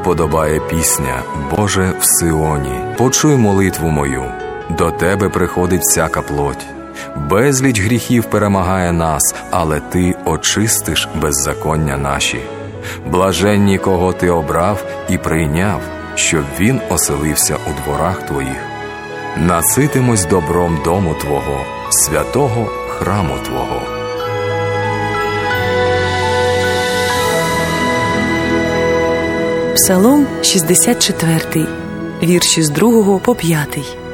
подобає пісня «Боже в Сіоні». Почуй молитву мою, до Тебе приходить всяка плоть. Безліч гріхів перемагає нас, але Ти очистиш беззаконня наші. Блаженні, кого Ти обрав і прийняв, щоб він оселився у дворах Твоїх. Наситимось добром дому Твого, святого храму Твого. Псалом 64, вірші з 2 по 5.